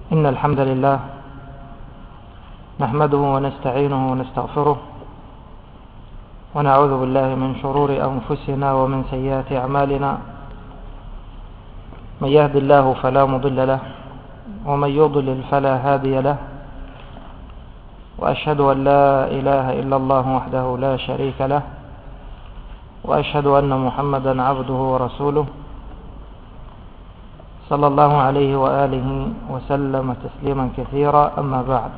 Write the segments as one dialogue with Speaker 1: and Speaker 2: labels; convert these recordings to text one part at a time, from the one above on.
Speaker 1: إن الحمد لله نحمده ونستعينه ونستغفره ونعوذ بالله من شرور أنفسنا ومن سيئات أعمالنا. من يهد الله فلا مضل له ومن يضلل فلا هادي له، وأشهد أن لا إله إلا الله وحده لا شريك له، وأشهد أن محمدا عبده ورسوله صلى الله عليه وآله وسلم تسليما كثيرا. أما بعد،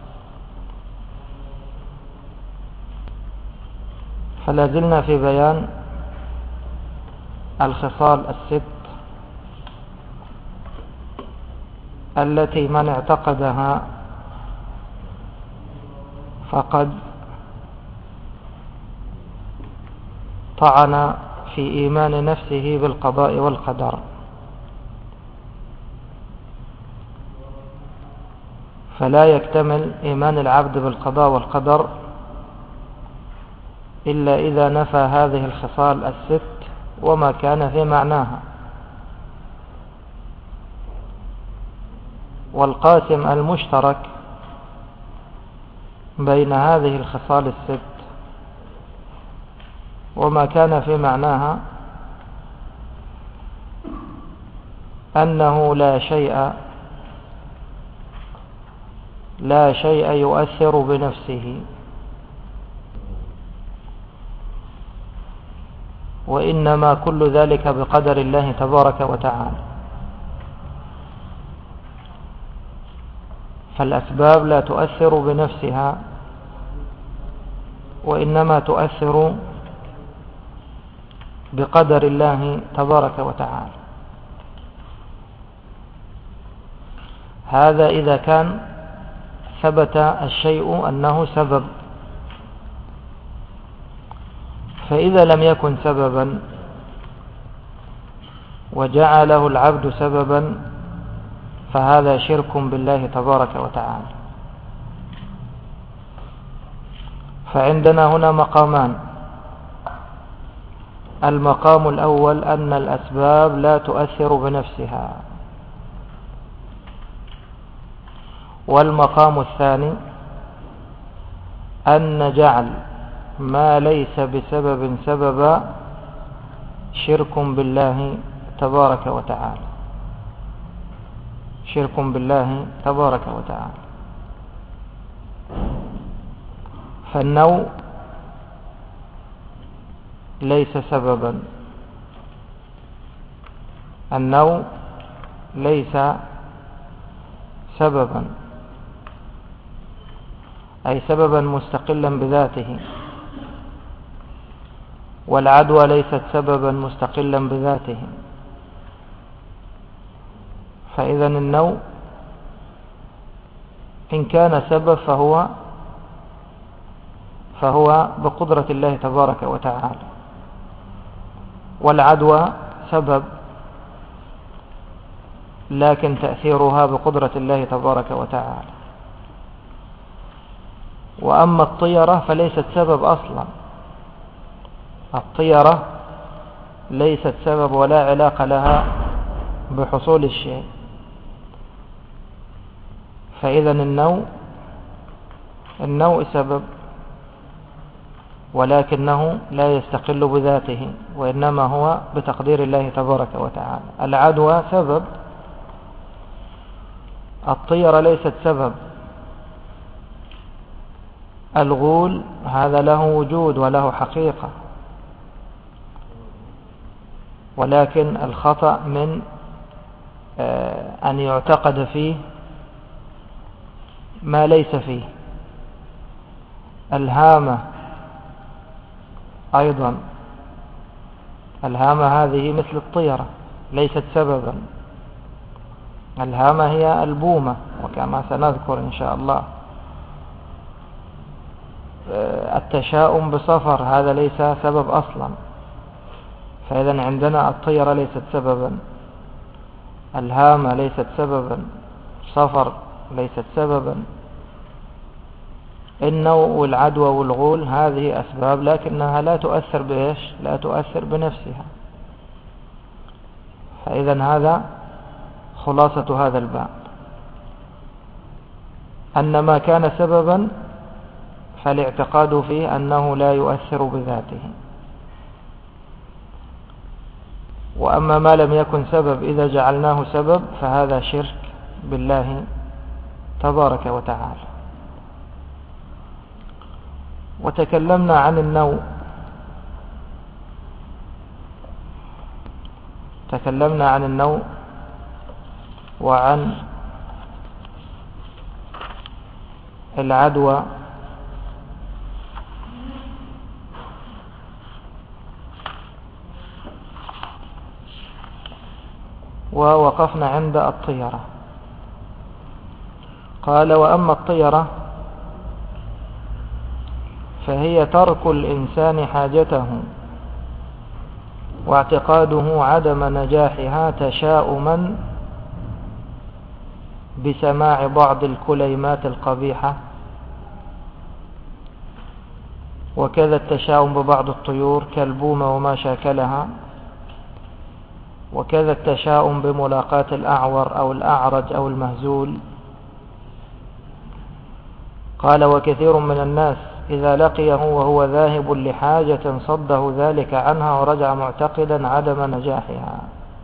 Speaker 1: فلا زلنا في بيان الخصال الست التي من اعتقدها فقد طعن في إيمان نفسه بالقضاء والقدر، فلا يكتمل إيمان العبد بالقضاء والقدر إلا إذا نفى هذه الخصال الست وما كان في معناها. والقاسم المشترك بين هذه الخصال الست وما كان في معناها أنه لا شيء يؤثر بنفسه، وإنما كل ذلك بقدر الله تبارك وتعالى. فالأسباب لا تؤثر بنفسها، وإنما تؤثر بقدر الله تبارك وتعالى. هذا إذا كان ثبت الشيء أنه سبب. فإذا لم يكن سببا وجعله العبد سببا فهذا شرك بالله تبارك وتعالى. فعندنا هنا مقامان. المقام الأول أن الأسباب لا تؤثر بنفسها، والمقام الثاني أن جعل ما ليس بسبب سببا شرك بالله تبارك وتعالى، شرك بالله تبارك وتعالى. فالنوء ليس سببا، النوء ليس سببا، أي سببا مستقلا بذاته، والعدوى ليست سببا مستقلا بذاته. فإذا النوء إن كان سبب فهو بقدرة الله تبارك وتعالى، والعدوى سبب لكن تأثيرها بقدرة الله تبارك وتعالى. وأما الطيرة فليست سبب أصلا، الطيرة ليست سبب ولا علاقة لها بحصول الشيء. فإذا النوء سبب ولكنه لا يستقل بذاته، وإنما هو بتقدير الله تبارك وتعالى. العدوى سبب، الطيرة ليست سبب. الغول هذا له وجود وله حقيقة، ولكن الخطأ من أن يعتقد فيه ما ليس فيه. الهامة أيضا، الهامة هذه مثل الطيرة ليست سببا. الهامة هي البومة، وكما سنذكر إن شاء الله. التشاؤم بصفر هذا ليس سبب أصلا. فإذا عندنا الطيرة ليست سببا، الهامة ليست سببا، صفر ليست سببا. النوء والعدوى والغول هذه أسباب، لكنها لا تؤثر بإيش؟ لا تؤثر بنفسها. فإذا هذا خلاصة هذا الباب. أن ما كان سببا فالاعتقاد فيه أنه لا يؤثر بذاته، وأما ما لم يكن سبب إذا جعلناه سبب فهذا شرك بالله تبارك وتعالى. وتكلمنا عن النوع، وعن العدوى ووقفنا عند الطيرة. قال: وأما الطيرة فهي ترك الإنسان حاجته واعتقاده عدم نجاحها تشاؤما بسماع بعض الكليمات القبيحة، وكذا التشاؤم ببعض الطيور كالبومة وما شاكلها، وكذا التشاؤم بملاقاة الأعور أو الأعرج أو المهزول. قال: وكثير من الناس إذا لقيه وهو ذاهب لحاجة صده ذلك عنها ورجع معتقدا عدم نجاحها.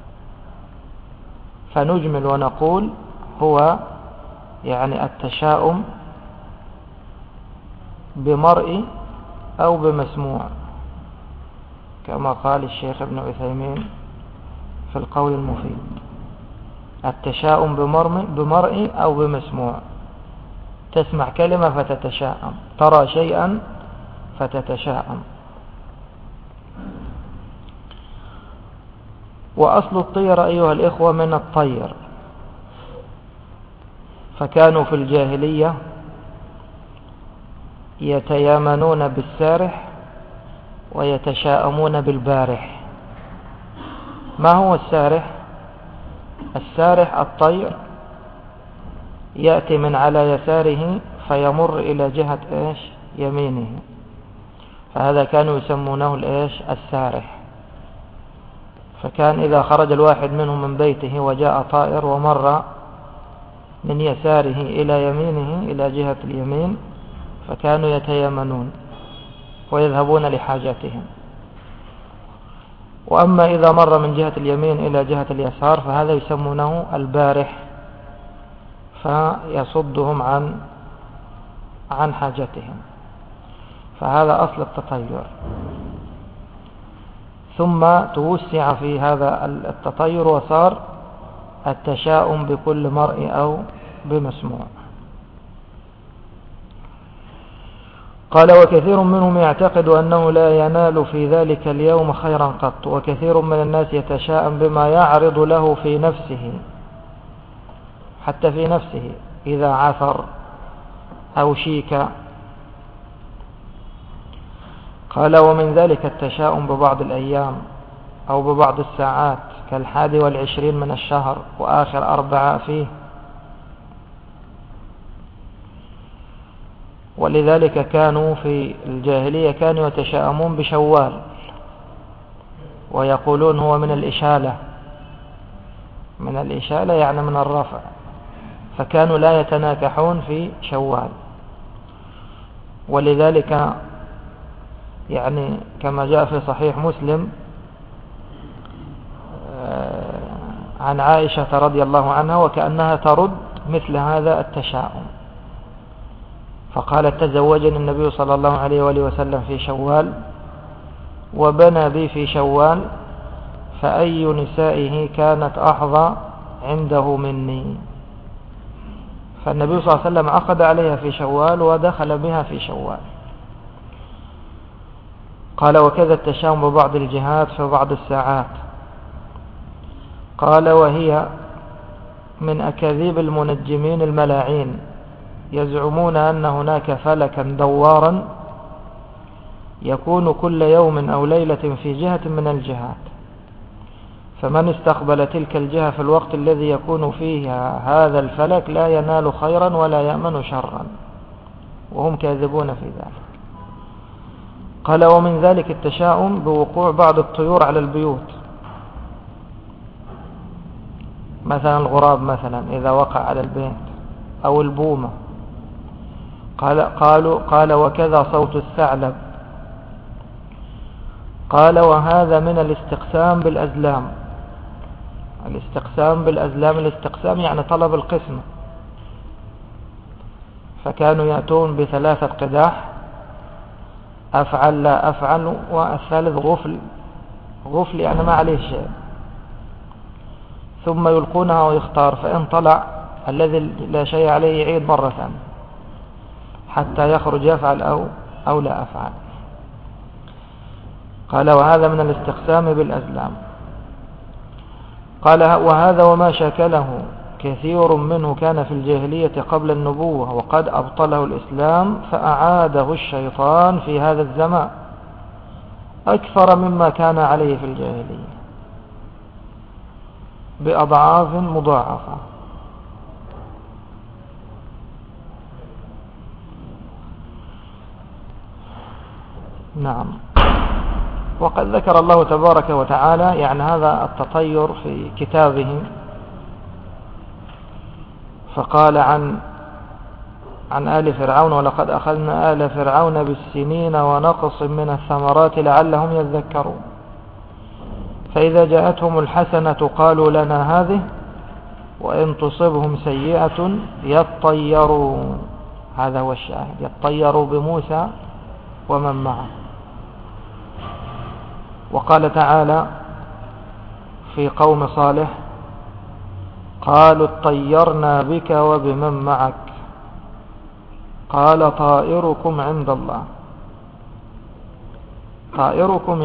Speaker 1: فنجمل ونقول هو يعني التشاؤم بمرئي أو بمسموع، كما قال الشيخ ابن عثيمين في القول المفيد: التشاؤم بمرئي أو بمسموع. تسمع كلمة فتتشاءم، ترى شيئا فتتشاءم. وأصل الطير أيها الإخوة من الطير، فكانوا في الجاهلية يتيامنون بالسارح ويتشاءمون بالبارح. ما هو السارح؟ السارح الطير يأتي من على يساره فيمر إلى جهة يمينه، فهذا كانوا يسمونه السارح. فكان إذا خرج الواحد منهم من بيته وجاء طائر ومر من يساره إلى يمينه إلى جهة اليمين فكانوا يتيامنون ويذهبون لحاجاتهم. وأما إذا مر من جهة اليمين إلى جهة اليسار فهذا يسمونه البارح، فيصدهم عن حاجتهم. فهذا أصل التطير. ثم توسع في هذا التطير وصار التشاؤم بكل مرء أو بمسموع. قال: وكثير منهم يعتقد أنه لا ينال في ذلك اليوم خيرا قط، وكثير من الناس يتشاءم بما يعرض له في نفسه، حتى في نفسه إذا عثر أو شيك. قال: ومن ذلك التشاؤم ببعض الأيام أو ببعض الساعات ك21 من الشهر وآخر 4 فيه. ولذلك كانوا في الجاهلية كانوا يتشاءمون بشوال ويقولون هو من الإشالة يعني من الرفع، فكانوا لا يتناكحون في شوال. ولذلك يعني كما جاء في صحيح مسلم عن عائشة رضي الله عنها وكأنها ترد مثل هذا التشاؤم، فقالت: تزوجني النبي صلى الله عليه وآله وسلم في شوال وبنى بي في شوال، فأي نسائه كانت أحظى عنده مني. فالنبي صلى الله عليه وسلم عقد عليها في شوال ودخل بها في شوال. قال: وكذا التشاؤم ببعض الجهات في بعض الساعات. قال: وهي من أكاذيب المنجمين الملاعين، يزعمون أن هناك فلكا دوارا يكون كل يوم أو ليلة في جهة من الجهات، فمن استقبل تلك الجهة في الوقت الذي يكون فيها هذا الفلك لا ينال خيرا ولا يأمن شرا، وهم كاذبون في ذلك. قال: ومن ذلك التشاؤم بوقوع بعض الطيور على البيوت، مثلا الغراب مثلا إذا وقع على البيت، أو البومة قال وكذا صوت الثعلب. قال وهذا من الاستقسام بالأزلام. الاستقسام بالأزلام، الاستقسام يعني طلب القسمة، فكانوا يأتون بثلاثة قداح، أفعل لا أفعل، والثالث غفل. غفل يعني ما عليه شيء، ثم يلقونها ويختار، فإن طلع الذي لا شيء عليه يعيد مرة ثانية حتى يخرج يفعل أو لا أفعل. قال وهذا من الاستقسام بالأزلام. قال وهذا وما شكله كثير منه كان في الجاهلية قبل النبوة، وقد أبطله الإسلام فأعاده الشيطان في هذا الزمان أكثر مما كان عليه في الجاهلية بأضعاف مضاعفة. نعم. وقد ذكر الله تبارك وتعالى يعني هذا التطير في كتابه، فقال عن آل فرعون ولقد أخذنا آل فرعون بالسنين ونقص من الثمرات لعلهم يذكرون، فإذا جاءتهم الحسنة قالوا لنا هذه وإن تصبهم سيئة يطيروا. هذا هو الشاهد، يطيروا بموسى ومن معه. وقال تعالى في قوم صالح قالوا اطيرنا بك وبمن معك قال طائركم عند الله. طائركم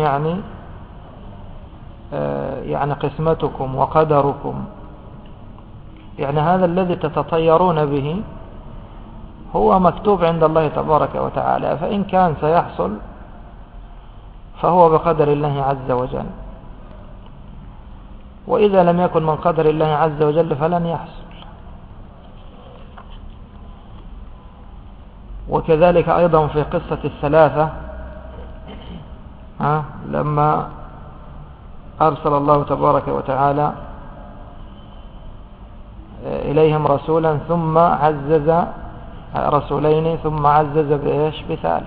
Speaker 1: يعني قسمتكم وقدركم، يعني هذا الذي تتطيرون به هو مكتوب عند الله تبارك وتعالى، فإن كان سيحصل فهو بقدر الله عز وجل، وإذا لم يكن من قدر الله عز وجل فلن يحصل. وكذلك أيضا في قصة الثلاثة لما أرسل الله تبارك وتعالى إليهم رسولا ثم عزز رسولين ثم عزز بإيش؟ بثالث.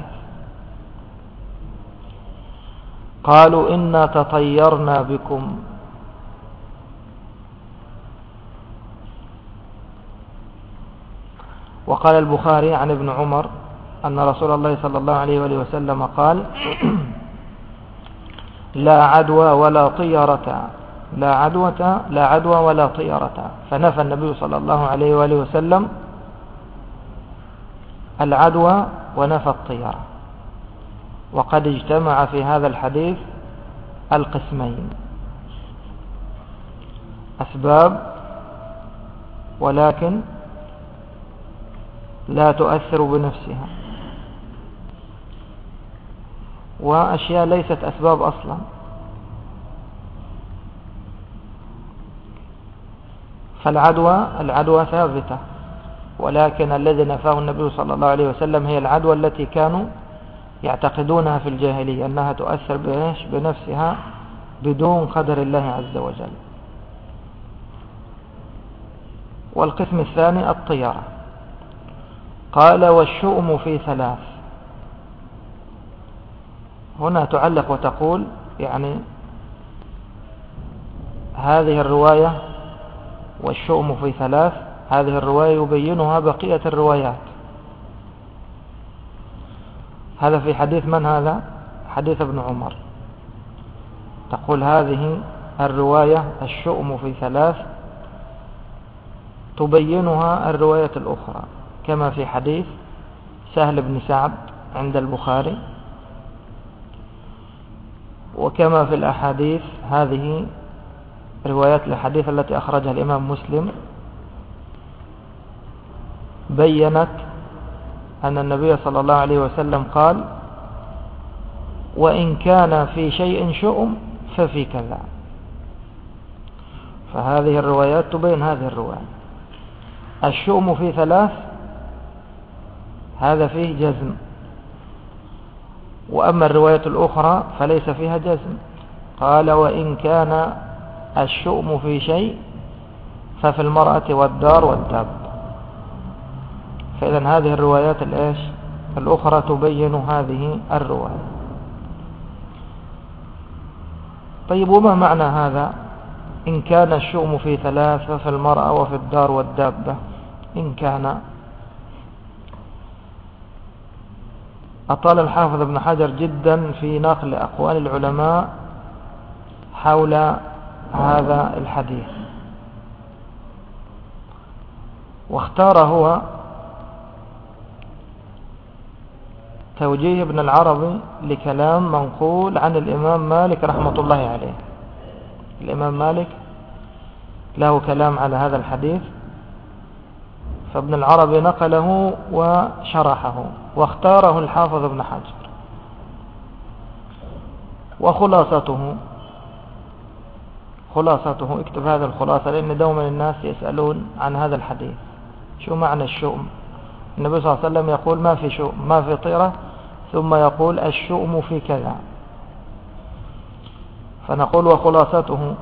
Speaker 1: قالوا إنا تطيرنا بكم. وقال البخاري عن ابن عمر أن رسول الله صلى الله عليه وآله وسلم قال لا عدوى ولا طيرة، لا عدوى ولا طيرة، فنفى النبي صلى الله عليه وآله وسلم العدوى ونفى الطيرة. وقد اجتمع في هذا الحديث القسمين، أسباب ولكن لا تؤثر بنفسها، وأشياء ليست أسباب أصلا. فالعدوى ثابتة، ولكن الذي نفاه النبي صلى الله عليه وسلم هي العدوى التي كانوا يعتقدونها في الجاهلية أنها تؤثر بنفسها بدون قدر الله عز وجل. والقسم الثاني الطيرة. قال والشؤم في ثلاث. هنا تعلق وتقول يعني هذه الرواية والشؤم في ثلاث، هذه الرواية يبينها بقية الروايات. هذا في حديث من هذا؟ حديث ابن عمر. تقول هذه الرواية الشؤم في ثلاث تبينها الرواية الأخرى، كما في حديث سهل بن سعد عند البخاري، وكما في الأحاديث هذه روايات الحديث التي أخرجها الإمام مسلم بيّنت أن النبي صلى الله عليه وسلم قال وإن كان في شيء شؤم ففي كذا. فهذه الروايات تبين هذه الرواية. الشؤم في ثلاث هذا فيه جزم، وأما الرواية الأخرى فليس فيها جزم. قال وإن كان الشؤم في شيء ففي المرأة والدار والداب. فإذا هذه الروايات الأخرى تبين هذه الرواية. طيب، وما معنى هذا؟ إن كان الشؤم في 3 في المرأة وفي الدار والدابة، إن كان. أطال الحافظ ابن حجر جدا في نقل أقوال العلماء حول هذا الحديث، واختار هو توجيه ابن العربي لكلام منقول عن الإمام مالك رحمة الله عليه. الإمام مالك له كلام على هذا الحديث، فابن العربي نقله وشرحه، واختاره الحافظ ابن حجر. وخلاصته، اكتب هذا الخلاصة، لأن دوما الناس يسألون عن هذا الحديث، شو معنى الشؤم؟ النبي صلى الله عليه وسلم يقول ما في شؤم، ما في طيرة، ثم يقول الشؤم في كذا. فنقول وخلاصته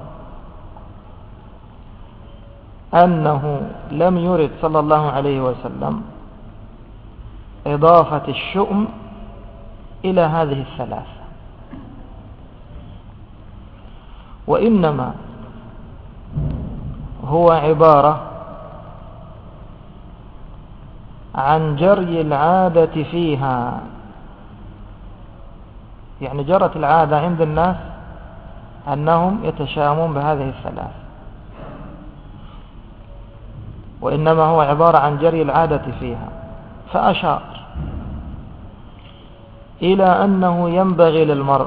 Speaker 1: أنه لم يرد صلى الله عليه وسلم إضافة الشؤم إلى هذه 3، وإنما هو عبارة عن جري العادة فيها. يعني جرت العادة عند الناس أنهم يتشائمون بهذه 3، وإنما هو عبارة عن جري العادة فيها. فأشار إلى أنه ينبغي للمرء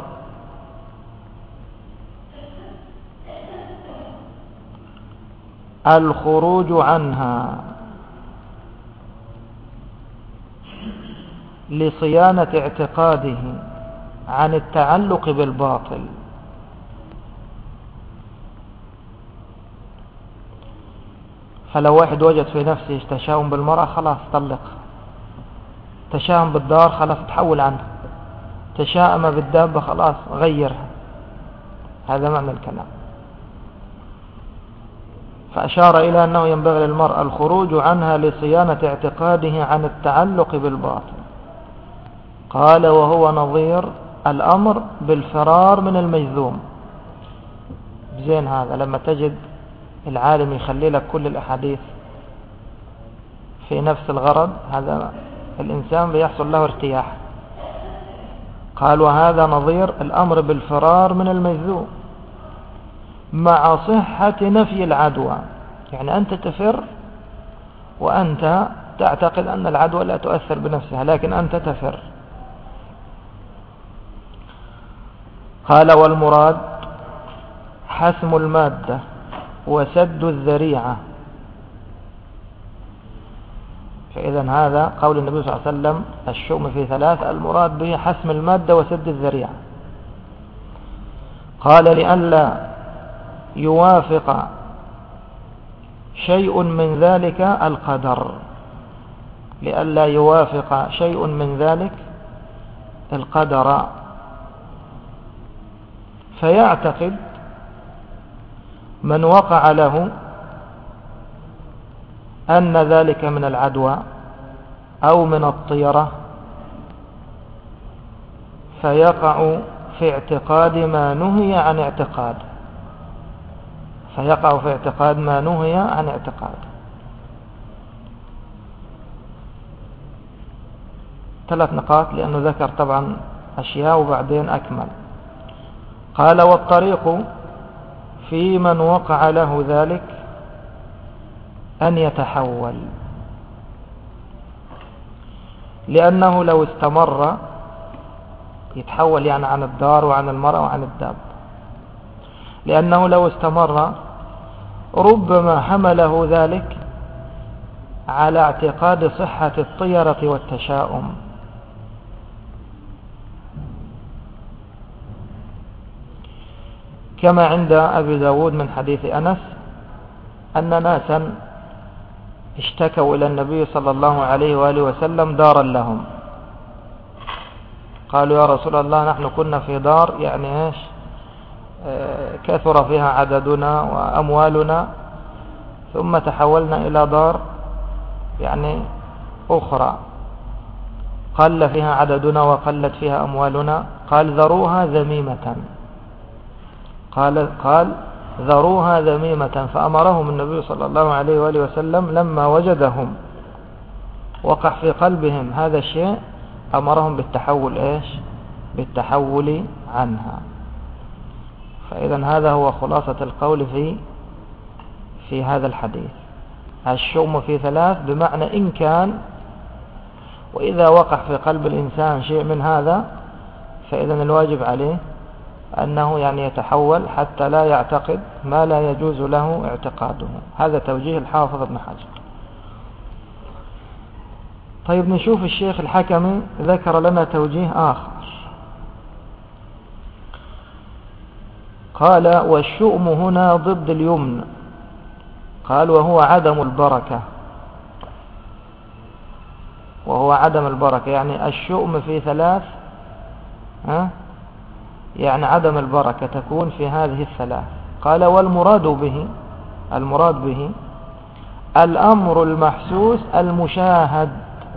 Speaker 1: الخروج عنها لصيانة اعتقاده عن التعلق بالباطل. فلو واحد وجد في نفسه تشاؤم بالمرأة، خلاص طلق. تشاؤم بالدار، خلاص تحول عنه. تشاؤم بالدابة، خلاص غيرها. هذا معنى الكلام. فأشار إلى أنه ينبغي للمرأة الخروج عنها لصيانة اعتقاده عن التعلق بالباطل. قال وهو نظير الأمر بالفرار من المجذوم. زين، هذا لما تجد العالم يخلي لك كل الأحاديث في نفس الغرض، هذا الإنسان بيحصل له ارتياح. قال وهذا نظير الأمر بالفرار من المجذوم مع صحة نفي العدوى. يعني أنت تفر وأنت تعتقد أن العدوى لا تؤثر بنفسها، لكن أنت تفر. قال والمراد حسم المادة وسد الذريعة. فإذا هذا قول النبي صلى الله عليه وسلم الشؤم في 3، المراد به حسم المادة وسد الذريعة. قال لئلا يوافق شيء من ذلك القدر، لئلا يوافق شيء من ذلك القدر، فيعتقد من وقع له أن ذلك من العدوى أو من الطيرة، فيقع في اعتقاد ما نهي عن اعتقاد، فيقع في اعتقاد ما نهي عن اعتقاد. 3 نقاط، لأنه ذكر طبعا أشياء وبعدين أكمل. قال والطريق في من وقع له ذلك أن يتحول، لأنه لو استمر يتحول يعني عن الدار وعن المرأة وعن الداب، لأنه لو استمر ربما حمله ذلك على اعتقاد صحة الطيرة والتشاؤم. كما عند أبي داود من حديث أنس أن ناسا اشتكوا إلى النبي صلى الله عليه وآله وسلم دارا لهم. قالوا يا رسول الله نحن كنا في دار يعني كثر فيها عددنا وأموالنا، ثم تحولنا إلى دار يعني أخرى قل فيها عددنا وقلت فيها أموالنا، قال ذروها ذميمة، قال ذروها ذميمة. فأمرهم النبي صلى الله عليه وآله وسلم لما وجدهم وقع في قلبهم هذا الشيء أمرهم بالتحول بالتحول عنها. فإذا هذا هو خلاصة القول في هذا الحديث. الشؤم في ثلاث بمعنى إن كان، وإذا وقع في قلب الإنسان شيء من هذا فإذا الواجب عليه أنه يتحول حتى لا يعتقد ما لا يجوز له اعتقاده. هذا توجيه الحافظ ابن حجر. طيب نشوف الشيخ الحكمي ذكر لنا توجيه آخر، قال والشؤم هنا ضد اليمن، قال وهو عدم البركة، وهو عدم البركة يعني الشؤم في ثلاث، يعني عدم البركة تكون في هذه الثلاث. قال والمراد به الأمر المحسوس المشاهد،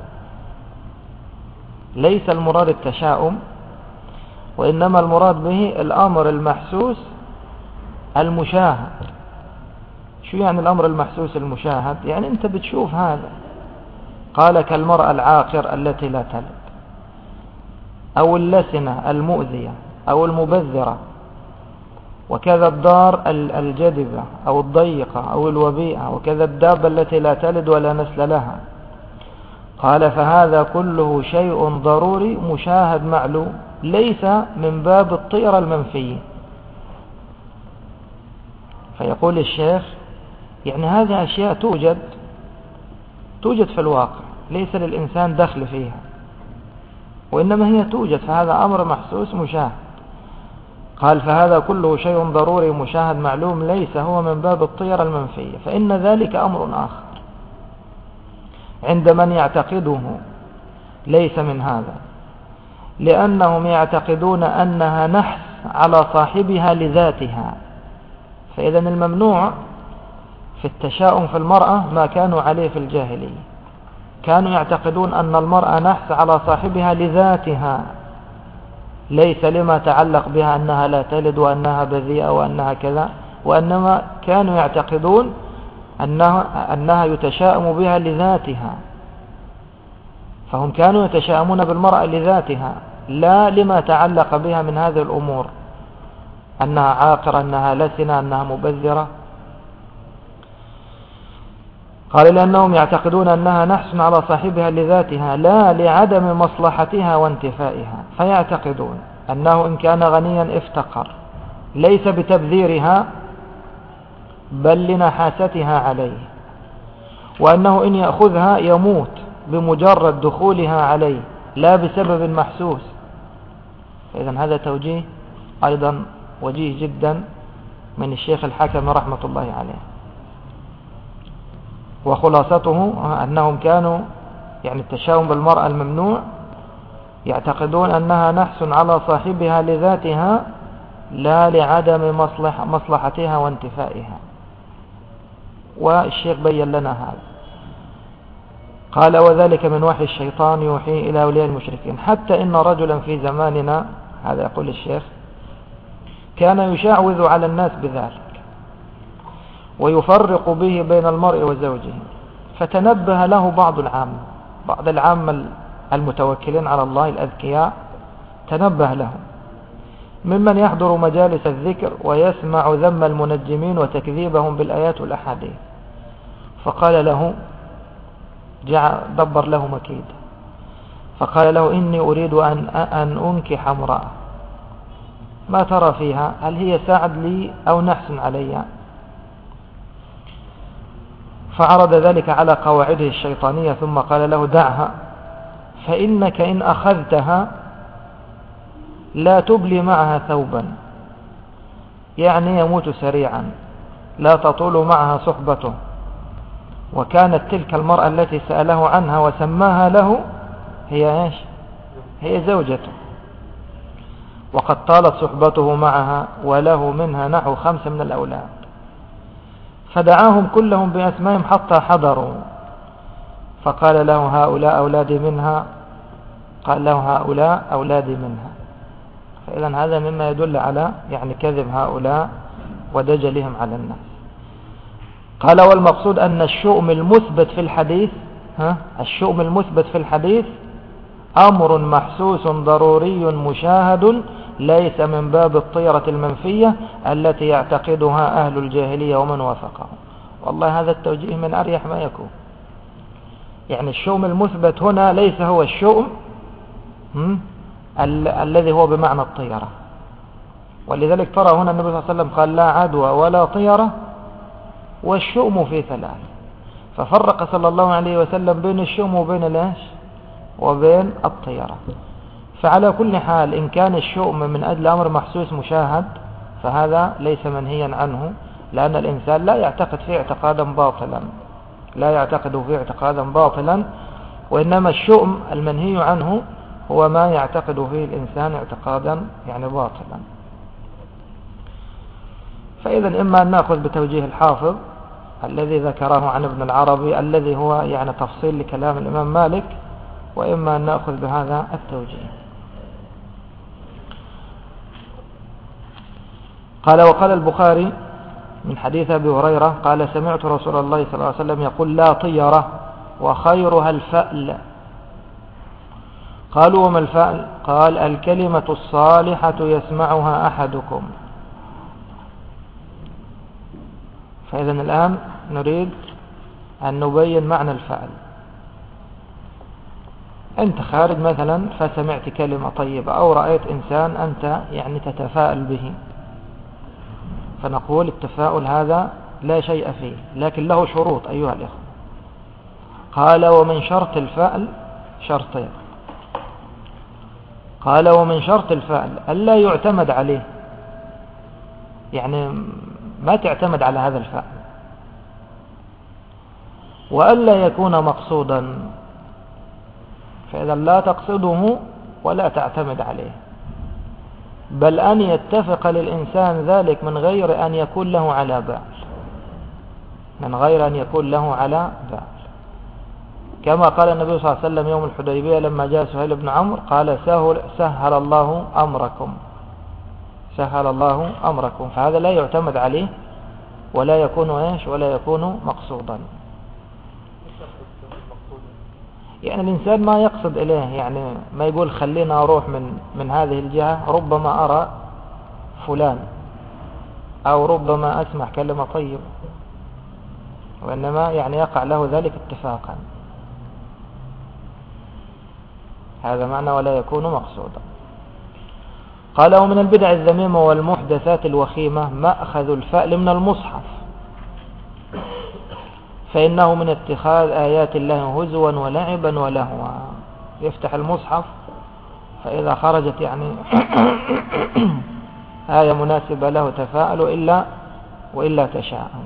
Speaker 1: ليس المراد التشاؤم، وإنما المراد به الأمر المحسوس المشاهد. شو يعني الأمر المحسوس المشاهد؟ يعني أنت بتشوف هذا. قال كالمرأة العاقر التي لا تلد، أو اللسنة المؤذية أو المبذرة، وكذا الدار الجدبة أو الضيقة أو الوبيئة، وكذا الدابة التي لا تلد ولا نسل لها. قال فهذا كله شيء ضروري مشاهد معلوم، ليس من باب الطيرة المنفية. فيقول الشيخ يعني هذه أشياء توجد في الواقع، ليس للإنسان دخل فيها، وإنما هي توجد، فهذا أمر محسوس مشاهد. قال فهذا كله شيء ضروري مشاهد معلوم، ليس هو من باب الطيرة المنفية، فإن ذلك أمر آخر عند من يعتقده ليس من هذا، لأنهم يعتقدون أنها نحس على صاحبها لذاتها. فإذا الممنوع في التشاؤم في المرأة ما كانوا عليه في الجاهلية، كانوا يعتقدون أن المرأة نحس على صاحبها لذاتها، ليس لما تعلق بها أنها لا تلد وأنها بذيئة وأنها كذا، وإنما كانوا يعتقدون أنها يتشاءم بها لذاتها. فهم كانوا يتشاءمون بالمرأة لذاتها، لا لما تعلق بها من هذه الأمور، أنها عاقرة، أنها لسنة، أنها مبذرة. قال لأنهم يعتقدون أنها نحس على صاحبها لذاتها لا لعدم مصلحتها وانتفائها، فيعتقدون أنه إن كان غنيا افتقر، ليس بتبذيرها بل لنحاستها عليه، وأنه إن يأخذها يموت بمجرد دخولها عليه لا بسبب محسوس. إذن هذا توجيه أيضا وجيه جدا من الشيخ الحكم رحمة الله عليه. وخلاصته أنهم كانوا التشاؤم بالمرأة الممنوع يعتقدون أنها نحس على صاحبها لذاتها لا لعدم مصلحتها وانتفائها. والشيخ بين لنا هذا، قال وذلك من وحي الشيطان يوحي إلى أولياء المشركين، حتى إن رجلا في زماننا، هذا يقول الشيخ، كان يشعوذ على الناس بذلك ويفرق به بين المرء وزوجه، فتنبه له بعض العامة المتوكلين على الله الأذكياء، تنبه لهم ممن يحضر مجالس الذكر ويسمع ذم المنجمين وتكذيبهم بالآيات والأحاديث، فقال له، دبر له مكيد، فقال له إني أريد أن أنكح امرأة، ما ترى فيها؟ هل هي ساعد لي أو نحس علي؟ فعرض ذلك على قواعده الشيطانية، ثم قال له دعها، فإنك إن أخذتها لا تبلي معها ثوبا، يعني يموت سريعا، لا تطول معها صحبته. وكانت تلك المرأة التي سأله عنها وسماها له هي إيش؟ هي زوجته، وقد طالت صحبته معها وله منها نحو 5 من الأولاد. فدعاهم كلهم بأسمائهم حتى حضروا، فقال له هؤلاء أولادي منها، قال له هؤلاء أولادي منها. فإذا هذا مما يدل على يعني كذب هؤلاء ودجلهم على الناس. قال والمقصود أن الشؤم المثبت في الحديث، الشؤم المثبت في الحديث أمر محسوس ضروري مشاهد، ليس من باب الطيرة المنفية التي يعتقدها أهل الجاهلية ومن وافقهم. والله هذا التوجيه من أريح ما يكون. يعني الشؤم المثبت هنا ليس هو الشؤم الذي هو بمعنى الطيرة. ولذلك ترى هنا النبي صلى الله عليه وسلم قال لا عدوى ولا طيرة والشؤم في ثلاث، ففرق صلى الله عليه وسلم بين الشؤم وبين الطيرة. فعلى كل حال إن كان الشؤم من أجل أمر محسوس مشاهد فهذا ليس منهيا عنه، لأن الإنسان لا يعتقد فيه اعتقادا باطلا، وإنما الشؤم المنهي عنه هو ما يعتقد فيه الإنسان اعتقادا يعني باطلا. فإذا إما أن نأخذ بتوجيه الحافظ الذي ذكره عن ابن العربي الذي هو يعني تفصيل لكلام الإمام مالك، وإما أن نأخذ بهذا التوجيه. قال وقال البخاري من حديث أبي هريرة قال سمعت رسول الله صلى الله عليه وسلم يقول لا طيرة وخيرها الفأل. قالوا وما الفأل؟ قال الكلمة الصالحة يسمعها أحدكم. فإذا الآن نريد أن نبين معنى الفأل. أنت خارج مثلا فسمعت كلمة طيبة أو رأيت إنسان أنت يعني تتفاءل به، فنقول التفاؤل هذا لا شيء فيه، لكن له شروط أيها الإخوة. قال ومن شرط الفأل شرطين. قال ومن شرط الفأل ألا يعتمد عليه، يعني ما تعتمد على هذا الفأل، وألا يكون مقصودا، فإذا لا تقصده ولا تعتمد عليه، بل أن يتفق للإنسان ذلك من غير أن يكون له على بال، كما قال النبي صلى الله عليه وسلم يوم الحديبية لما جاء سهيل بن عمرو قال سهل الله أمركم. فهذا لا يعتمد عليه ولا يكون مقصودا. يعني الإنسان ما يقصد إليه، يعني ما يقول خلينا أروح من هذه الجهة، ربما أرى فلان أو ربما أسمع كلمة طيبة، وإنما يعني يقع له ذلك اتفاقا. هذا معنى ولا يكون مقصودا. قال ومن البدع الذميمة والمحدثات الوخيمة مأخذ الفأل من المصحف، فإنه من اتخاذ آيات الله هزوا ولعبا ولهوا. يفتح المصحف فإذا خرجت يعني آية مناسبة له تفاءل وإلا تشاءم.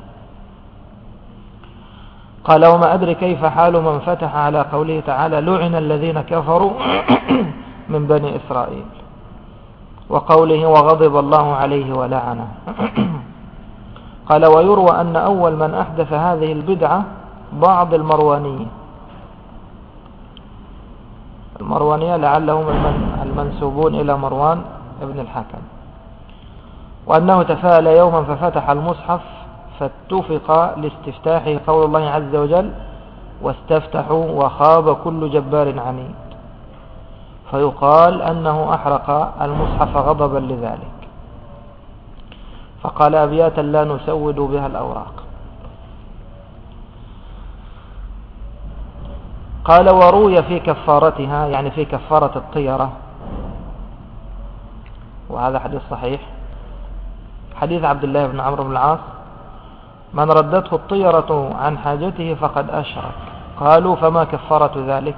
Speaker 1: قال وما أدري كيف حال من فتح على قوله تعالى لعن الذين كفروا من بني إسرائيل، وقوله وغضب الله عليه ولعنه. قال ويروى أن أول من أحدث هذه البدعة بعض المروانية لعلهم المنسوبون إلى مروان ابن الحكم، وأنه تفاءل يوما ففتح المصحف فاتفق لاستفتاحه قول الله عز وجل واستفتحوا وخاب كل جبار عنيد، فيقال أنه أحرق المصحف غضبا لذلك، فقال أبياتا لا نسود بها الأوراق. قال وروي في كفارتها، يعني في كفارة الطيرة، وهذا حديث صحيح، حديث عبد الله بن عمرو بن العاص من ردته الطيرة عن حاجته فقد أشرك. قالوا فما كفارة ذلك؟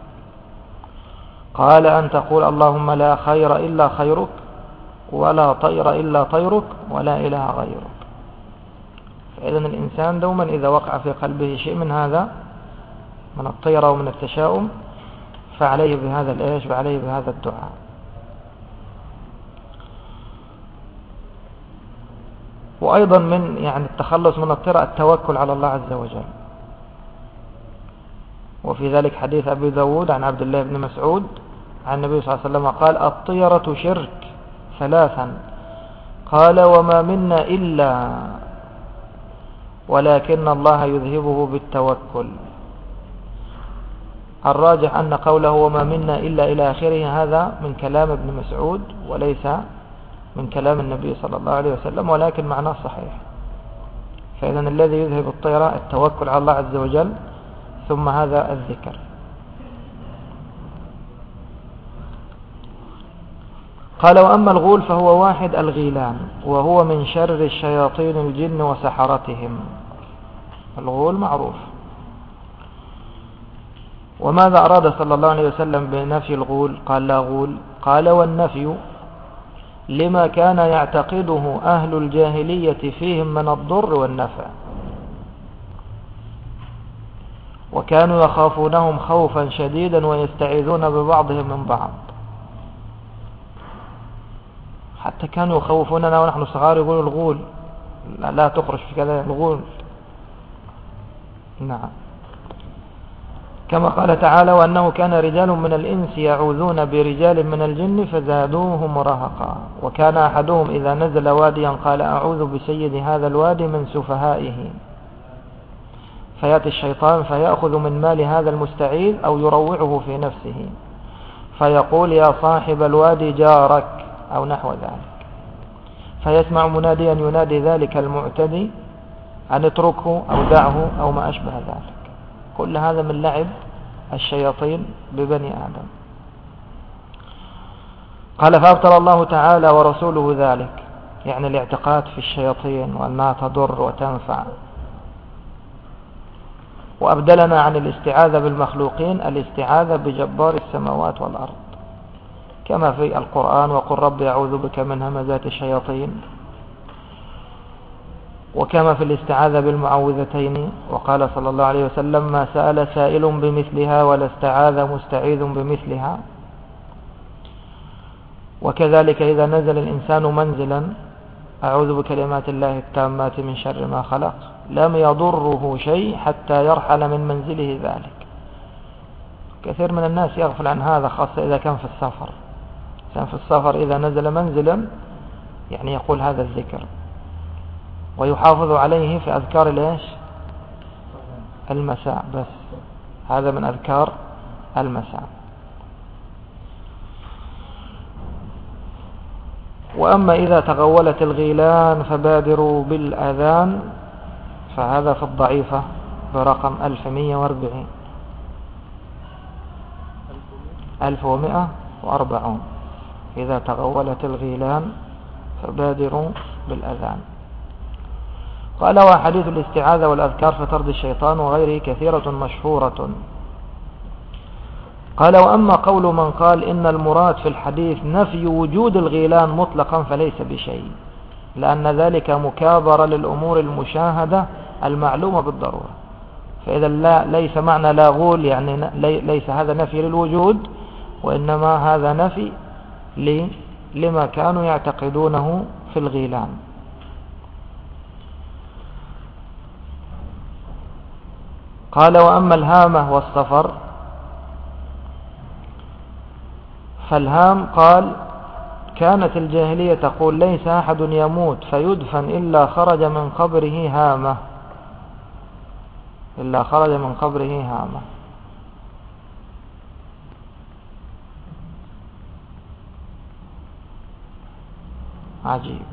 Speaker 1: قال أن تقول اللهم لا خير إلا خيرك ولا طير إلا طيرك ولا إله غيرك. فإذا الإنسان دوما إذا وقع في قلبه شيء من هذا من الطيرة ومن التشاؤم فعليه بهذا الدعاء. وأيضا من يعني التخلص من الطيرة التوكل على الله عز وجل، وفي ذلك حديث أبي داود عن عبد الله بن مسعود عن النبي صلى الله عليه وسلم قال: الطيرة شرك ثلاثا، قال: وما منا إلا ولكن الله يذهبه بالتوكل. الراجح أن قوله وما منا إلا إلى آخره هذا من كلام ابن مسعود وليس من كلام النبي صلى الله عليه وسلم، ولكن معناه صحيح. فإذا الذي يذهب الطيرة التوكل على الله عز وجل، ثم هذا الذكر. قال: وأما الغول فهو واحد الغيلان، وهو من شر الشياطين الجن وسحرتهم. الغول معروف. وماذا أراد صلى الله عليه وسلم بنفي الغول؟ قال: لا غول. قال: والنفي لما كان يعتقده أهل الجاهلية فيهم من الضر والنفع، وكانوا يخافونهم خوفا شديدا ويستعيذون ببعضهم من بعض. حتى كانوا يخوفوننا ونحن صغار، يقولوا الغول، لا تخرج في كذا، الغول. نعم. كما قال تعالى: وأنه كان رجال من الإنس يعوذون برجال من الجن فزادوهم رهقا، وكان أحدهم إذا نزل واديا قال: أعوذ بسيد هذا الوادي من سفهائه، فيأتي الشيطان فيأخذ من مال هذا المستعيذ أو يروعه في نفسه فيقول: يا صاحب الوادي جارك، أو نحو ذلك، فيسمع مناديا ينادي ذلك المعتدي أن اتركه أو دعه أو ما أشبه ذلك. كل هذا من لعب الشياطين ببني آدم. قال: فأبطل الله تعالى ورسوله ذلك، يعني الاعتقاد في الشياطين وأنها تضر وتنفع، وأبدلنا عن الاستعاذة بالمخلوقين الاستعاذة بجبار السماوات والأرض، كما في القرآن: وقل رب أعوذ بك من همزات الشياطين، وكما في الاستعاذة بالمعوذتين. وقال صلى الله عليه وسلم: ما سأل سائل بمثلها ولا استعاذ مستعيذ بمثلها. وكذلك إذا نزل الإنسان منزلا: أعوذ بكلمات الله التامات من شر ما خلق، لم يضره شيء حتى يرحل من منزله ذلك. كثير من الناس يغفل عن هذا، خاصة إذا كان في السفر. كان في السفر إذا نزل منزلا يعني يقول هذا الذكر، ويحافظ عليه في أذكار المساء، بس هذا من أذكار المساء. وأما إذا تغولت الغيلان فبادروا بالأذان، فهذا في الضعيفة برقم 1140 1140. إذا تغولت الغيلان فبادروا بالأذان. قال: وحديث الاستعاذة والأذكار في طرد الشيطان وغيره كثيرة مشهورة. قال: وأما قول من قال إن المراد في الحديث نفي وجود الغيلان مطلقا فليس بشيء، لأن ذلك مكابرة للأمور المشاهدة المعلومة بالضرورة. فإذا ليس معنى لا غول يعني ليس هذا نفي للوجود، وإنما هذا نفي لما كانوا يعتقدونه في الغيلان. قال: وأما الهامة والصفر فالهام قال: كانت الجاهلية تقول ليس أحد يموت فيدفن إلا خرج من قبره هامة، إلا خرج من قبره هامة. عجيب.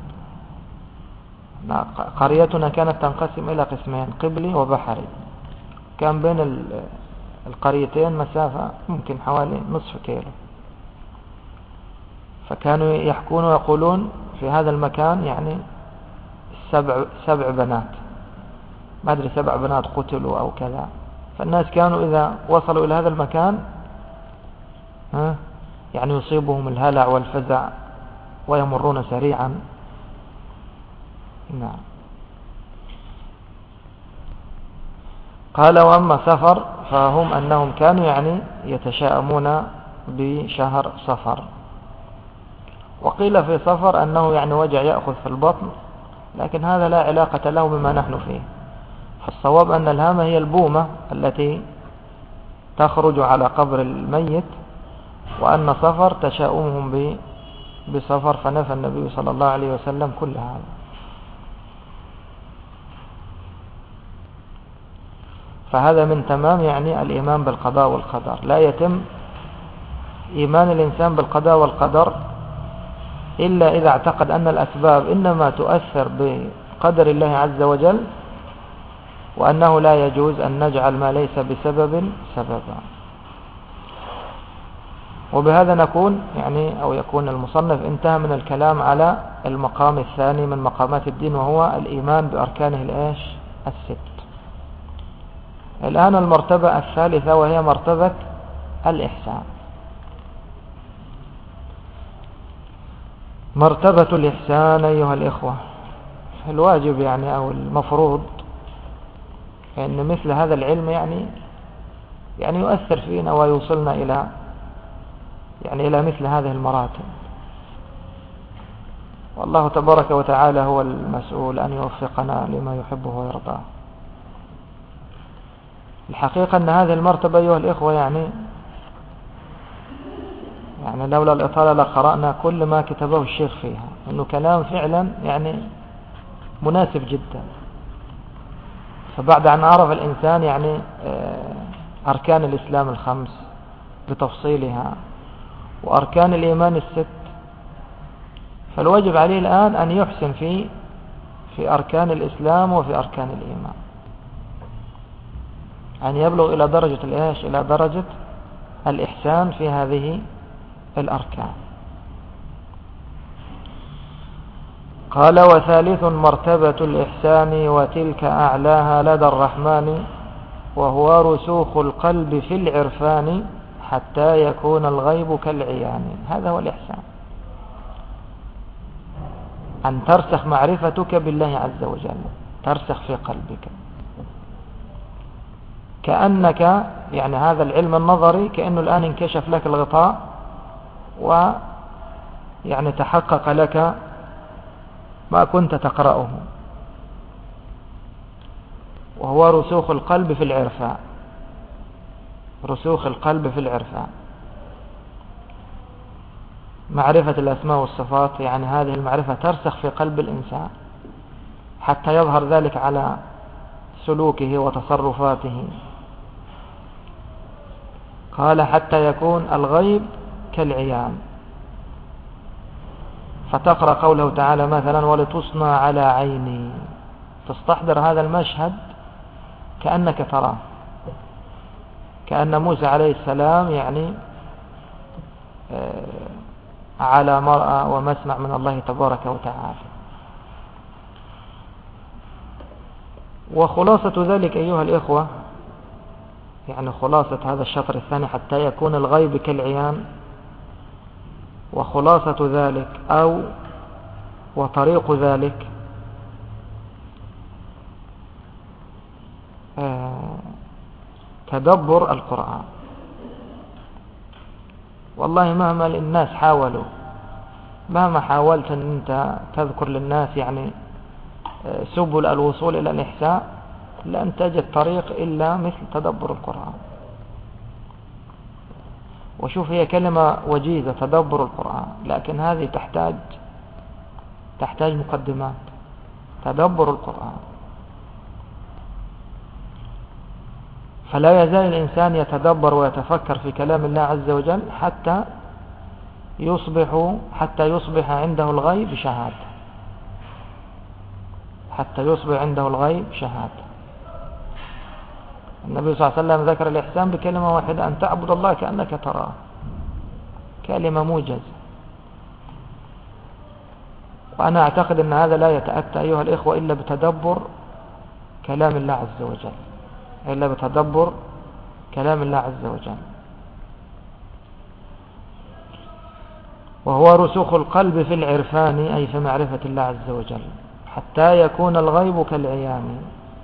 Speaker 1: قريتنا كانت تنقسم إلى قسمين: قبلي وبحري. كان بين القريتين مسافة ممكن حوالي نصف كيلو، فكانوا يحكون ويقولون في هذا المكان يعني سبع بنات، ما أدري 7 بنات قتلوا أو كذا. فالناس كانوا إذا وصلوا إلى هذا المكان يعني يصيبهم الهلع والفزع ويمرون سريعا. نعم. قال: وأما سفر فهم أنهم كانوا يعني يتشاءمون بشهر صفر. وقيل في صفر أنه يعني وجع يأخذ في البطن، لكن هذا لا علاقة له بما نحن فيه. فالصواب أن الهامة هي البومة التي تخرج على قبر الميت، وأن صفر تشاؤمهم بصفر، فنفى النبي صلى الله عليه وسلم كل هذا. فهذا من تمام يعني الإيمان بالقضاء والقدر. لا يتم إيمان الإنسان بالقضاء والقدر إلا إذا اعتقد أن الأسباب إنما تؤثر بقدر الله عز وجل، وأنه لا يجوز أن نجعل ما ليس بسبب سببا. وبهذا نكون يعني أو يكون المصنف انتهى من الكلام على المقام الثاني من مقامات الدين، وهو الإيمان بأركانه الإيش؟ الست. الآن المرتبة الثالثة، وهي مرتبة الإحسان. مرتبة الإحسان أيها الإخوة، الواجب يعني أو المفروض أن مثل هذا العلم يعني يؤثر فينا ويوصلنا إلى مثل هذه المراتب. والله تبارك وتعالى هو المسؤول أن يوفقنا لما يحبه ويرضاه. الحقيقة أن هذه المرتبة أيها الإخوة يعني لولا الإطالة لقرأنا كل ما كتبه الشيخ فيها، إنه كلام فعلا يعني مناسب جدا. فبعد أن عرف الإنسان يعني أركان الإسلام الخمس بتفصيلها وأركان الإيمان الست، فالواجب عليه الآن أن يحسن في أركان الإسلام وفي أركان الإيمان، أن يبلغ إلى درجة الإيش؟ إلى درجة الإحسان في هذه الأركان. قال: وثالث مرتبة الإحسان وتلك أعلاها لدى الرحمن، وهو رسوخ القلب في العرفان حتى يكون الغيب كالعيان. هذا هو الإحسان، أن ترسخ معرفتك بالله عز وجل، ترسخ في قلبك، كأنك يعني هذا العلم النظري كأنه الآن انكشف لك الغطاء، ويعني تحقق لك ما كنت تقرأه، وهو رسوخ القلب في العرفان. رسوخ القلب في العرفان، معرفة الأسماء والصفات، يعني هذه المعرفة ترسخ في قلب الإنسان حتى يظهر ذلك على سلوكه وتصرفاته. قال: حتى يكون الغيب كالعيان. فتقرأ قوله تعالى مثلا: ولتصنع على عيني، تستحضر هذا المشهد كأنك تراه، كأن موسى عليه السلام يعني على مرأى ومسمع من الله تبارك وتعالى. وخلاصة ذلك أيها الإخوة، يعني خلاصة هذا الشطر الثاني حتى يكون الغيب كالعيان، وخلاصة ذلك أو وطريق ذلك تدبر القرآن. والله مهما الناس حاولوا، مهما حاولت أن أنت تذكر للناس يعني سبل الوصول إلى الإحسان، لن تجد طريق إلا مثل تدبر القرآن. وشوف، هي كلمة وجيزة تدبر القرآن، لكن هذه تحتاج مقدمات. تدبر القرآن، فلا يزال الإنسان يتدبر ويتفكر في كلام الله عز وجل حتى يصبح عنده الغيب شهادة، حتى يصبح عنده الغيب شهادة. النبي صلى الله عليه وسلم ذكر الإحسان بكلمة واحدة: أن تعبد الله كأنك تراه. كلمة موجزة. وأنا أعتقد أن هذا لا يتأتى أيها الإخوة إلا بتدبر كلام الله عز وجل، إلا بتدبر كلام الله عز وجل. وهو رسوخ القلب في العرفان، أي في معرفة الله عز وجل، حتى يكون الغيب كالعيان.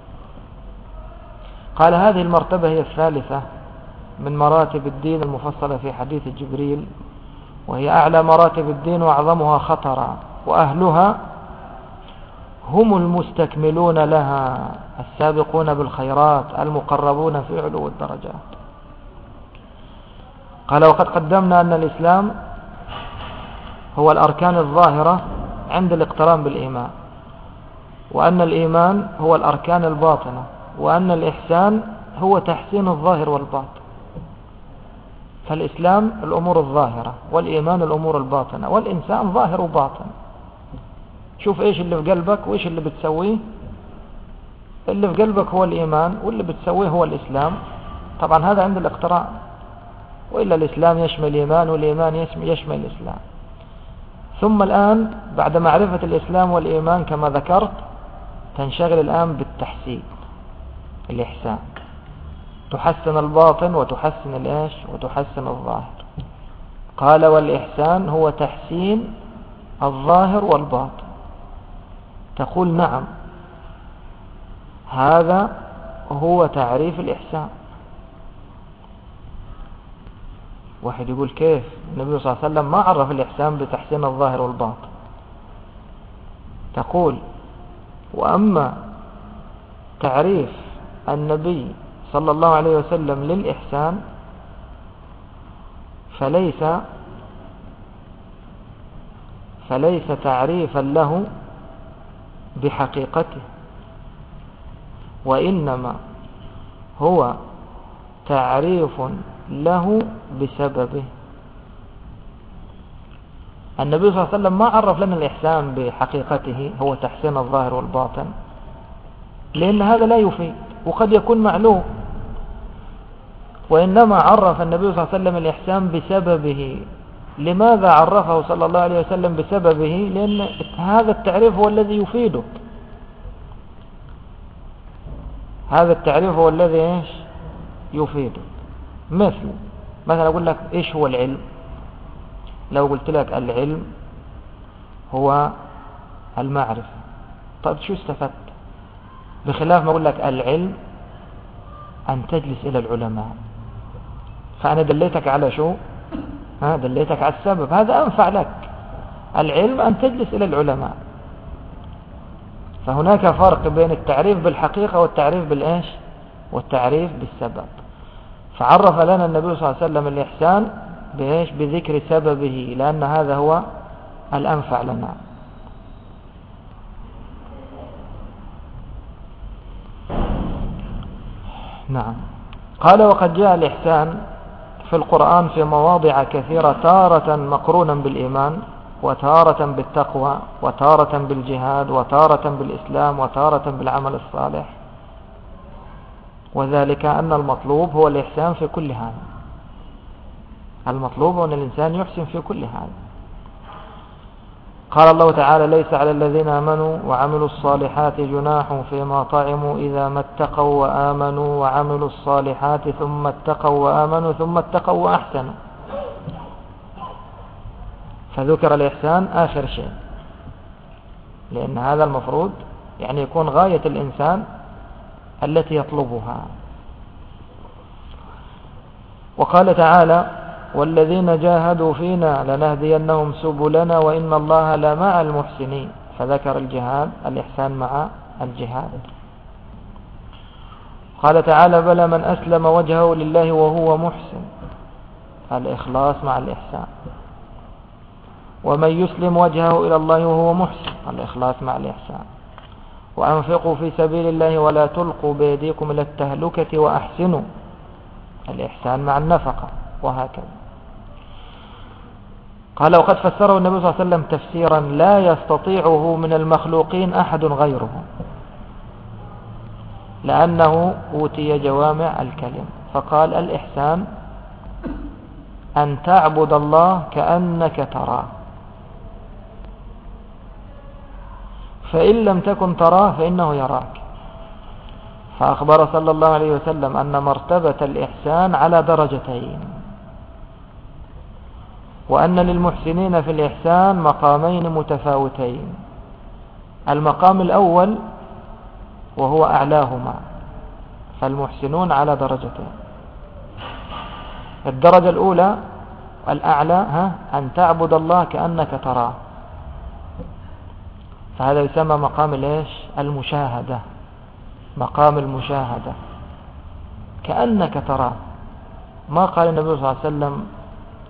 Speaker 1: قال: هذه المرتبة هي الثالثة من مراتب الدين المفصلة في حديث جبريل، وهي أعلى مراتب الدين وأعظمها خطرا، وأهلها هم المستكملون لها السابقون بالخيرات المقربون في علو الدرجات. قال وقد قدمنا أن الإسلام هو الأركان الظاهرة عند الاقتران بالإيمان، وأن الإيمان هو الأركان الباطنة، وأن الإحسان هو تحسين الظاهر والباطن. فالإسلام الأمور الظاهرة، والإيمان الأمور الباطنة، والإنسان ظاهر وباطن. شوف إيش اللي في قلبك وإيش اللي بتسويه. اللي في قلبك هو الإيمان، واللي بتسويه هو الإسلام. طبعا هذا عند الاقتران، وإلا الإسلام يشمل الإيمان، والإيمان يشمل الإسلام. ثم الآن بعد معرفة الإسلام والإيمان كما ذكرت، تنشغل الآن بالتحسين، الإحسان. تحسن الباطن وتحسن الإيش وتحسن الظاهر. قال والإحسان هو تحسين الظاهر والباطن. تقول نعم، هذا هو تعريف الإحسان. واحد يقول كيف؟ النبي صلى الله عليه وسلم ما عرف الإحسان بتحسين الظاهر والباطن. تقول وأما تعريف النبي صلى الله عليه وسلم للإحسان فليس تعريفا له بحقيقته، وإنما هو تعريف له بسببه. النبي صلى الله عليه وسلم ما عرف لنا الإحسان بحقيقته هو تحسين الظاهر والباطن، لأن هذا لا يفيد وقد يكون معلوم. وإنما عرف النبي صلى الله عليه وسلم الإحسان بسببه. لماذا عرفه صلى الله عليه وسلم بسببه؟ لأن هذا التعريف هو الذي يفيده. هذا التعريف هو الذي يفيده. مثلا أقول لك إيش هو العلم؟ لو قلت لك العلم هو المعرفة، طيب شو استفدت؟ بخلاف ما أقول لك العلم أن تجلس إلى العلماء، فأنا دليتك على شو؟ دليتك على السبب، هذا أنفع لك. العلم أن تجلس إلى العلماء. فهناك فرق بين التعريف بالحقيقة والتعريف بالإيش؟ والتعريف بالسبب. فعرف لنا النبي صلى الله عليه وسلم الإحسان بإيش؟ بذكر سببه، لأن هذا هو الأنفع لنا. نعم. قال وقد جاء الإحسان في القرآن في مواضع كثيرة، تارة مقرونا بالإيمان، وتارة بالتقوى، وتارة بالجهاد، وتارة بالإسلام، وتارة بالعمل الصالح. وذلك أن المطلوب هو الإحسان في كل هذا. المطلوب أن الإنسان يحسن في كل هذا. قال الله تعالى ليس على الذين آمنوا وعملوا الصالحات جناح فيما طعموا إذا ما اتقوا وآمنوا وعملوا الصالحات ثم اتقوا وآمنوا ثم اتقوا وأحسنوا. فذكر الإحسان آخر شيء، لأن هذا المفروض يعني يكون غاية الإنسان التي يطلبها. وقال تعالى والذين جاهدوا فينا لنهدينهم سبلنا وإن الله لمع المحسنين. فذكر الجهاد، الإحسان مع الجهاد. قال تعالى بلى من أسلم وجهه لله وهو محسن. الإخلاص مع الإحسان. ومن يسلم وجهه إلى الله وهو محسن. الإخلاص مع الإحسان. وأنفقوا في سبيل الله ولا تلقوا بيديكم إلى التهلكة وأحسنوا. الإحسان مع النفقة، وهكذا. قال وقد فسره النبي صلى الله عليه وسلم تفسيرا لا يستطيعه من المخلوقين أحد غيره، لأنه أوتي جوامع الكلم. فقال الإحسان أن تعبد الله كأنك تراه، فإن لم تكن تراه فإنه يراك. فأخبر صلى الله عليه وسلم أن مرتبة الإحسان على درجتين، وأن للمحسنين في الإحسان مقامين متفاوتين. المقام الأول وهو أعلاهما، فالمحسنون على درجتين. الدرجة الأولى الأعلى أن تعبد الله كأنك تراه، فهذا يسمى مقام المشاهدة. مقام المشاهدة كأنك تراه. ما قال النبي صلى الله عليه وسلم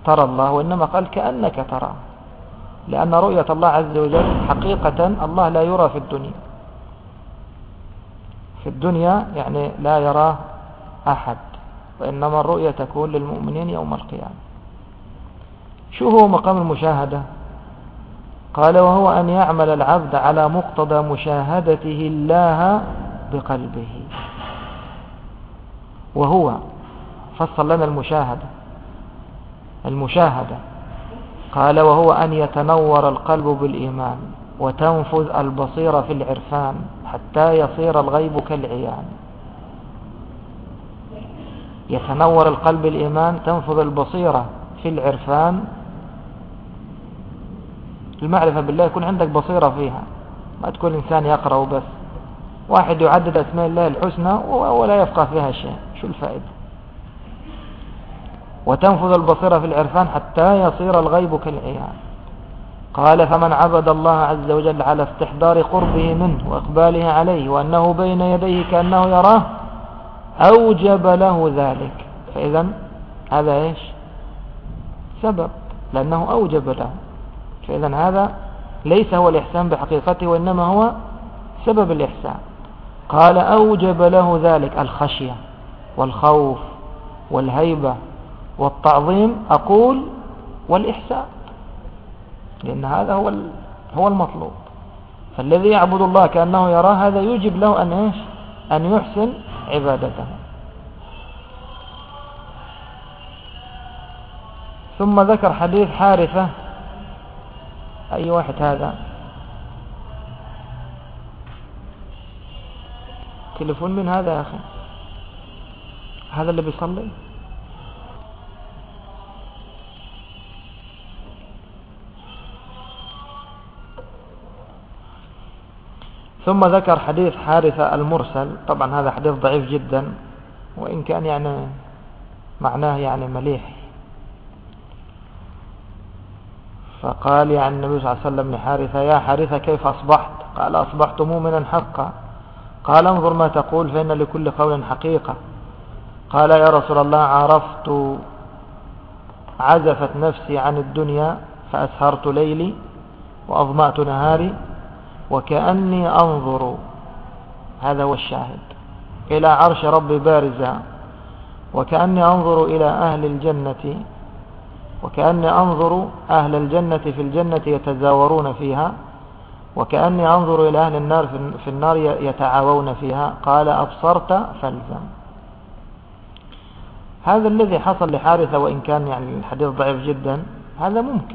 Speaker 1: ترى الله، وإنما قال كأنك تراه، لأن رؤية الله عز وجل حقيقة الله لا يرى في الدنيا. في الدنيا يعني لا يراه أحد، وإنما الرؤية تكون للمؤمنين يوم القيامة. شو هو مقام المشاهدة؟ قال وهو أن يعمل العبد على مقتضى مشاهدته الله بقلبه. وهو فصل لنا المشاهدة قال وهو أن يتنور القلب بالإيمان وتنفذ البصيرة في العرفان حتى يصير الغيب كالعيان. يتنور القلب بالإيمان، تنفذ البصيرة في العرفان. المعرفة بالله يكون عندك بصيرة فيها، ما تكون إنسان يقرأ وبس، واحد يعدد أسماء الله الحسنى ولا يفقه فيها شيء، شو الفائدة؟ وتنفذ البصيرة في العرفان حتى يصير الغيب كالعيان. قال فمن عبد الله عز وجل على استحضار قربه منه وإقباله عليه وأنه بين يديه كأنه يراه أوجب له ذلك. فإذا هذا إيش؟ سبب، لأنه أوجب له. فإذا هذا ليس هو الإحسان بحقيقته، وإنما هو سبب الإحسان. قال أوجب له ذلك الخشية والخوف والهيبة والتعظيم، أقول والإحسان، لأن هذا هو المطلوب. فالذي يعبد الله كأنه يراه هذا يوجب له أن إيش؟ أن يحسن عبادته. ثم ذكر حديث حارثة. أي واحد هذا؟ تليفون من هذا يا أخي؟ هذا اللي بيصلي؟ ثم ذكر حديث حارثة المرسل. طبعا هذا حديث ضعيف جدا، وإن كان يعني معناه يعني مليح. فقال يعني النبي صلى الله عليه وسلم لحارثة يا حارثة كيف أصبحت؟ قال أصبحت مؤمنا حقا. قال انظر ما تقول فإن لكل قول حقيقة. قال يا رسول الله عرفت عزفت نفسي عن الدنيا فأسهرت ليلي وأظمأت نهاري وكأني أنظر، هذا هو الشاهد، إلى عرش ربي بارزا، وكأني أنظر إلى أهل الجنة، وكأني أنظر أهل الجنة في الجنة يتزاورون فيها، وكأني أنظر إلى أهل النار في النار يتعاوون فيها. قال أبصرت فالزم. هذا الذي حصل لحارثة، وإن كان يعني الحديث ضعيف جدا، هذا ممكن،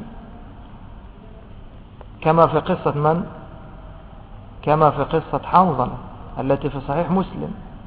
Speaker 1: كما في قصة من؟ كما في قصة حنظلة التي في صحيح مسلم.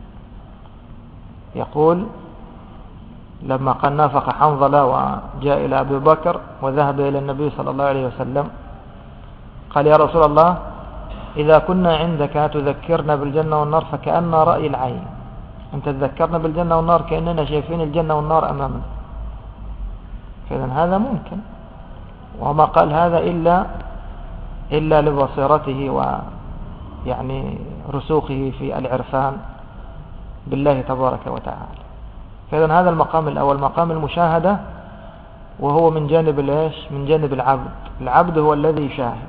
Speaker 1: يقول لما قال نافق حنظلة وجاء إلى أبي بكر وذهب إلى النبي صلى الله عليه وسلم، قال يا رسول الله إذا كنا عندك تذكرنا بالجنة والنار فكأن رأي العين، أنت تذكرنا بالجنة والنار كأننا شايفين الجنة والنار أمامنا. فإذن هذا ممكن، وما قال هذا إلا لبصيرته ويعني رسوخه في العرفان بالله تبارك وتعالى. فإذن هذا المقام الأول، مقام المشاهدة، وهو من جانب الإيش؟ من جانب العبد. العبد هو الذي يشاهد.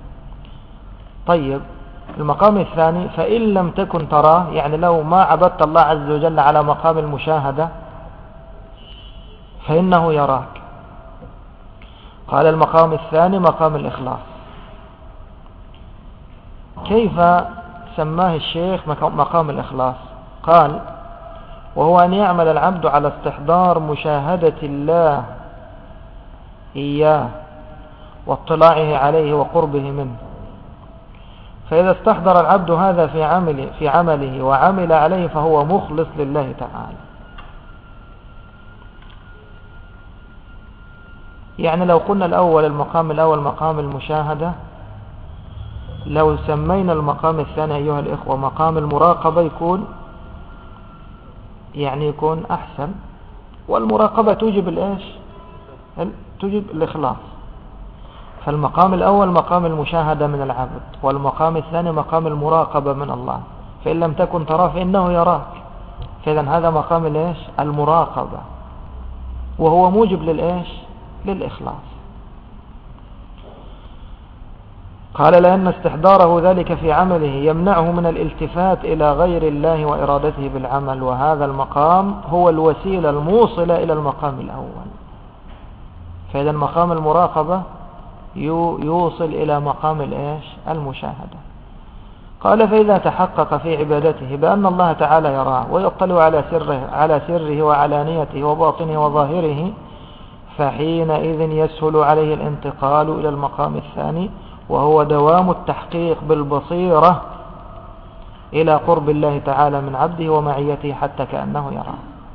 Speaker 1: طيب المقام الثاني فإن لم تكن تراه، يعني لو ما عبدت الله عز وجل على مقام المشاهدة فإنه يراك. قال المقام الثاني مقام الإخلاص. كيف سماه الشيخ مقام الإخلاص؟ قال وهو أن يعمل العبد على استحضار مشاهدة الله إياه واطلاعه عليه وقربه منه. فإذا استحضر العبد هذا في عمله وعمل عليه فهو مخلص لله تعالى. يعني لو قلنا المقام الأول مقام المشاهدة، لو سمينا المقام الثاني أيها الإخوة مقام المراقبة يكون أحسن. والمراقبة توجب الإيش؟ توجب الإخلاص. فالمقام الأول مقام المشاهدة من العبد، والمقام الثاني مقام المراقبة من الله. فإن لم تكن تراه فإنه يراك. فإذا هذا مقام الإيش؟ المراقبة، وهو موجب للإيش؟ للإخلاص. قال لأن استحضاره ذلك في عمله يمنعه من الالتفات إلى غير الله وإرادته بالعمل، وهذا المقام هو الوسيلة الموصلة إلى المقام الأول. فإذا مقام المراقبة يوصل إلى مقام المشاهدة. قال فإذا تحقق في عبادته بأن الله تعالى يراه ويطلع على سره وعلانيته وباطنه وظاهره، فحينئذ يسهل عليه الانتقال إلى المقام الثاني، وهو دوام التحقيق بالبصيرة إلى قرب الله تعالى من عبده ومعيته حتى كأنه يراه.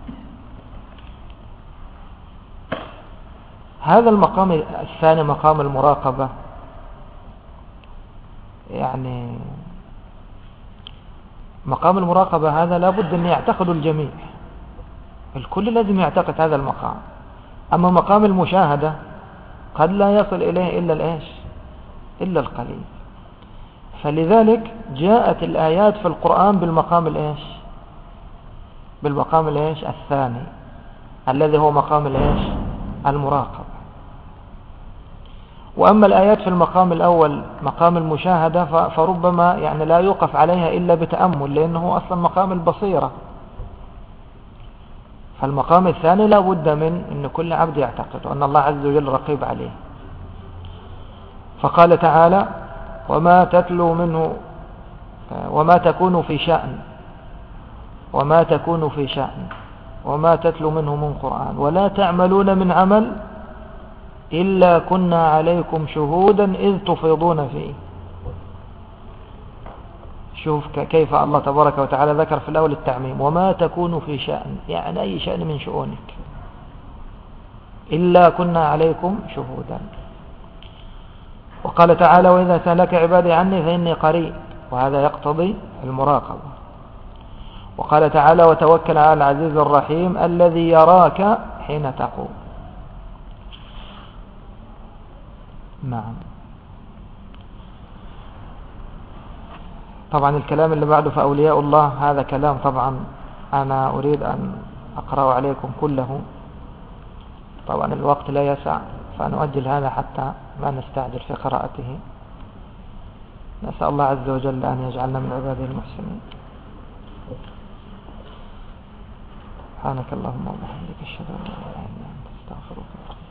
Speaker 1: هذا المقام الثاني مقام المراقبة، يعني مقام المراقبة هذا لابد أن يعتقد الجميع، الكل لازم يعتقد هذا المقام. أما مقام المشاهدة قد لا يصل إليه إلا القليل. فلذلك جاءت الآيات في القرآن بالمقام الثاني الذي هو مقام المراقبة. وأما الآيات في المقام الأول مقام المشاهدة فربما يعني لا يوقف عليها إلا بتأمل، لأنه أصلا مقام البصيرة. فالمقام الثاني لا بد من أن كل عبد يعتقد أن الله عز وجل رقيب عليه. فقال تعالى وما تتلو منه وما تكون في شأن وما تتلو منه من قرآن ولا تعملون من عمل إلا كنا عليكم شهودا إذ تفيضون فيه. شوف كيف الله تبارك وتعالى ذكر في الأول التعميم، وما تكون في شأن يعني أي شأن من شؤونك إلا كنا عليكم شهودا. وقال تعالى وإذا سألك عبادي عني فإني قريب، وهذا يقتضي المراقبة. وقال تعالى وتوكل على العزيز الرحيم الذي يراك حين تقوم. نعم. طبعا الكلام اللي بعده فأولياء الله هذا كلام طبعا أنا أريد أن أقرأ عليكم كله، طبعا الوقت لا يسع، فنؤجل هذا حتى ما نستعجل في قراءته. نسأل الله عز وجل أن يجعلنا من عباده المحسنين. سبحانك اللهم وبحمدك أشهد أن لا إله إلا أنت أستغفرك.